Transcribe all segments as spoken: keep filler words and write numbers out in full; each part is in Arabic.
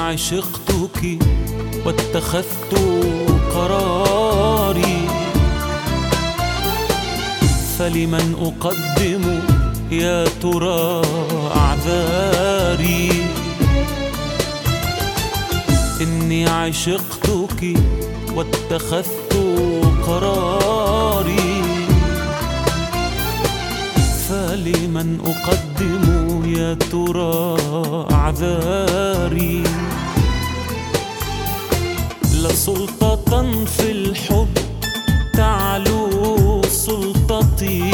عشقتك واتخذت قراري، فلمن أقدم يا ترى أعذاري؟ إني عشقتك واتخذت قراري، فلمن أقدم يا ترى أعذاري؟ لسلطة في الحب تعلو سلطتي،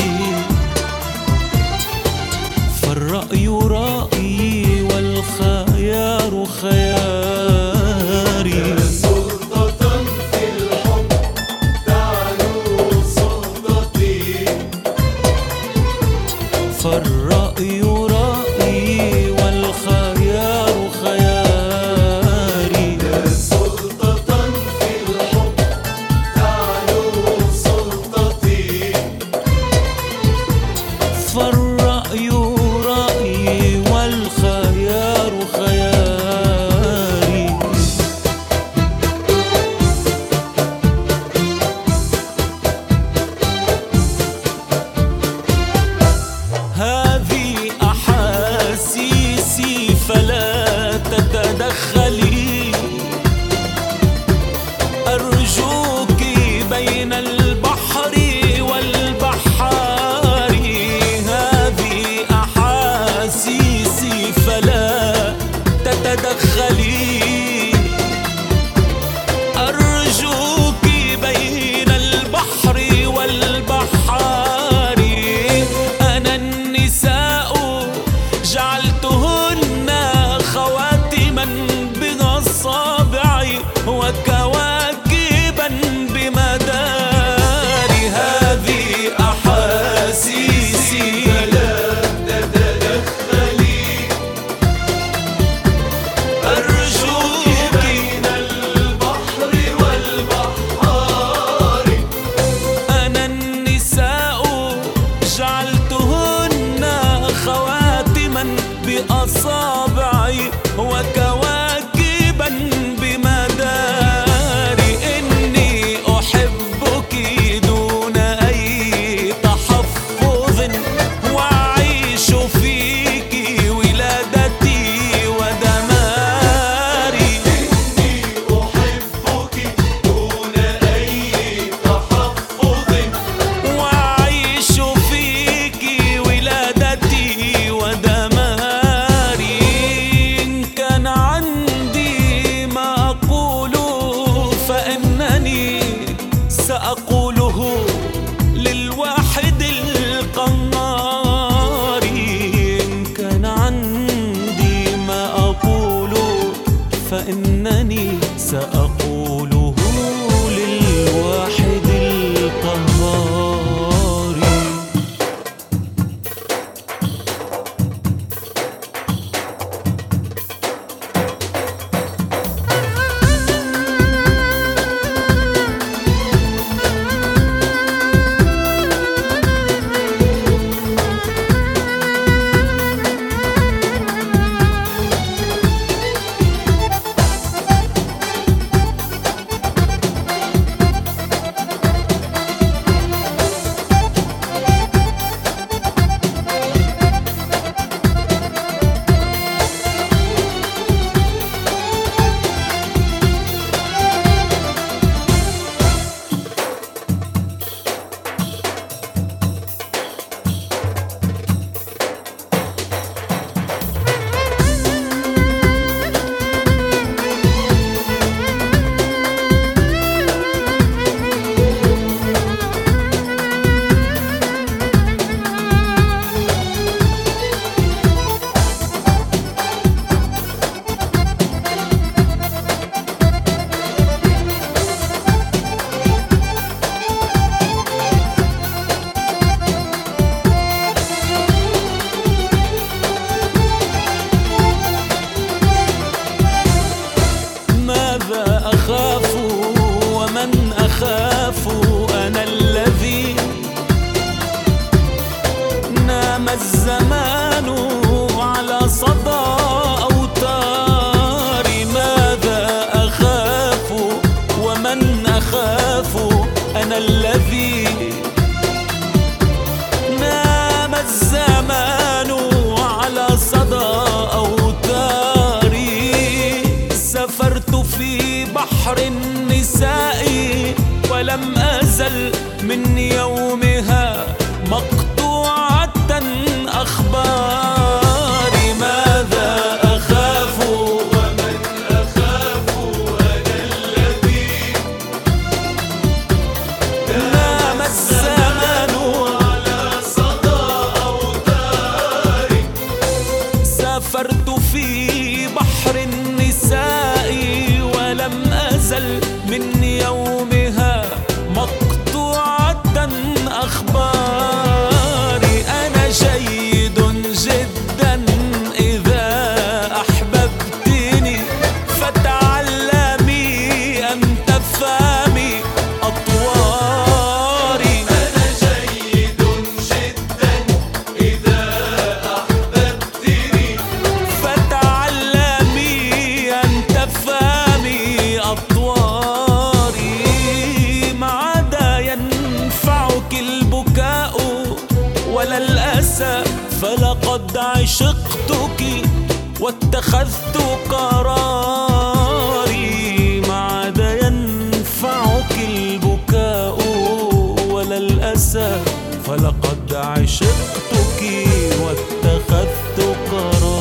فالرأي رأيي والخيار خياري. سلطة في الحب تعلو سلطتي، فالرأي رأيي والخيار خياري. سلطة في الحب تعلو سلطتي، فالرأي رأيي والخيار خياري. هذه أحاسيسي فلا تتدخلي، أرجوك بين البحر والبحار. هذه أحاسيسي فلا تتدخلي، أرجوك بين البحر والبحار. أنا النساء جعلتهن خواتما بأصابع وكواكبا بمدار. هذه أحاسيسي فلا تتدخلي، أرجوك بين البحر والبحار. أنا النساء جعلتهن خواتما بأصابعي وكواكبا بمداري. إني أحبك دون أي تحفظ، وأعيش فيك ولادتي ودماري. إني أحبك دون أي تحفظ، وأعيش فيك ولادتي ودماري. إن كان عندي ما أقول فإنني سأقوله للواحد القهار. إن كان عندي ما أقول فإنني سأقوله للواحد القهار. أزل من يومها مقطوعة أخباري. ماذا أخاف ومن أخاف أنا الذي نام الزمان على صدى أوتاري. سافرت في بحر النساء ولم أزل من يومها مقطوعة أخباري. أنا جيد جدا إذا أحببتني فتعلمي أن تفهمي أطواري. أنا جيد جدا إذا أحببتني فتعلمي أن تفهمي أطواري. ما عدا ينفعك البكاء ولا الأسى فلقد عشقتك واتخذت قراري. ما عدا ينفعك البكاء ولا الأسى فلقد عشقتك واتخذت قراري.